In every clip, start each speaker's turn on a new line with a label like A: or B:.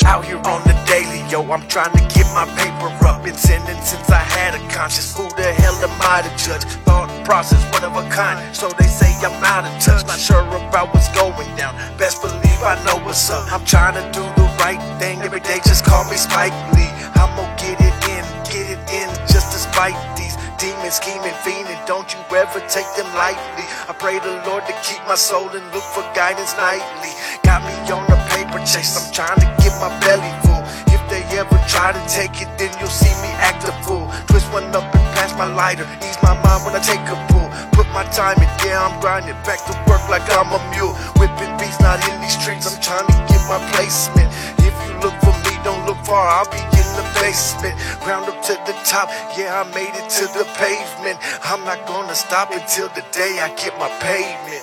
A: Out here on the daily, yo, I'm trying to get my paper up. Been sinning since I had a conscience. Who the hell am I to judge? Thought process, one of a kind. So they say I'm out of touch. Not sure about what's going down. Best believe I know what's up. I'm trying to do the right thing every day. Just call me Spike Lee. I'm gonna get it in, just to spite these demons scheming, fiending. Don't you ever take them lightly. I pray the Lord to keep my soul and look for guidance nightly. Got me on the paper chase, I'm trying to get my belly full. If they ever try to take it, then you'll see me act a fool. Twist one up and pass my lighter, ease my mind when I take a pull. Put my time in, yeah, I'm grinding, back to work like I'm a mule. Whipping beats, not in these streets, I'm trying to get my placement. If you look for me, don't look far, I'll be in the basement. Ground up to the top, yeah, I made it to the pavement. I'm not gonna stop until the day I get my payment.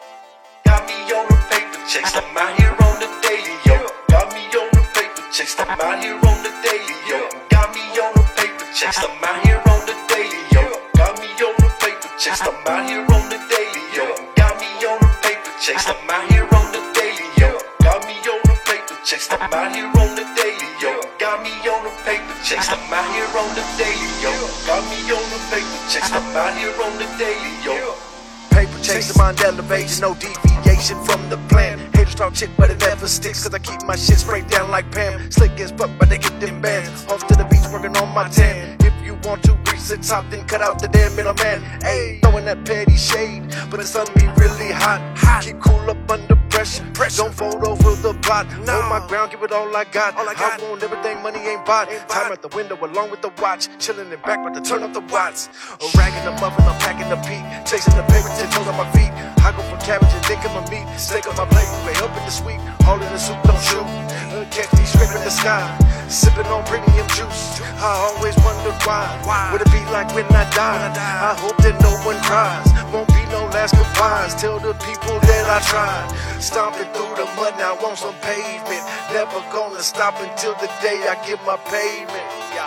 B: Got me on the paper chase, I'm out here on the daily, yo. Got me on the paper chase, I'm out here on the daily, yo. Got me on the paper chase, I'm out here on the daily, yo. Got me on the paper chase, I'm out here on the daily, yo. Got me on the paper chase, I'm out here on the daily, yo. Got me on the paper chase, I'm out here on the daily, yo. Got me on the paper chase, I'm out here on the daily, yo. Got me on the paper chase, I'm out here on the daily, yo.
A: Paper chasing, mind elevation, no deviation from the plan. Haters talk shit, but it never sticks, cause I keep my shit sprayed down like Pam. Slick as fuck, but they get them bands. Off to the beach, working on my tan. If you want to reach the top, then cut out the damn middleman. Ayy, throwing that petty shade, but the sun be really hot. Keep cool up under pressure. Don't fold over the plot. On my ground, give it all I got. I want everything, money ain't bought. Time at the window along with the watch. Chilling in back, but to turn up the watts. Ragging the muffin, I'm packing the peak. Chasing the paper, 10 toes on my feet. I go for cabbage and think of my meat. Steak on my plate, way up in the sweet. All in the soup, don't shoot. Catch me scraping the sky. Sipping on premium juice. I always wondered why. Would it be like when I die? I hope that no one cries. Won't be no last goodbyes. Tell the people that I tried. Stomping through the mud, now on some pavement. Never gonna stop until the day I get my payment.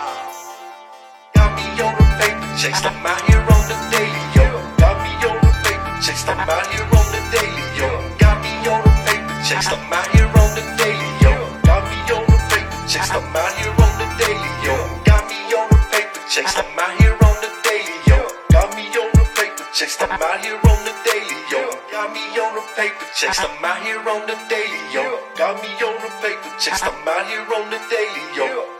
B: Got me on the paper chase, I'm out here on the daily, yo. Got me on the paper chase, I'm out here on the daily, yo. Got me on the paper chase, I'm out here on the daily, yo. Got me on the paper chase, I'm out here on the daily, yo. Got me on the paper chase, I'm out here on the daily, yo. Got me on the paper chase, I'm out here on the daily, yo. Got me on the paper chase, I'm out here on the daily, yo. Got me on the paper chase, I'm out here on the daily, yo.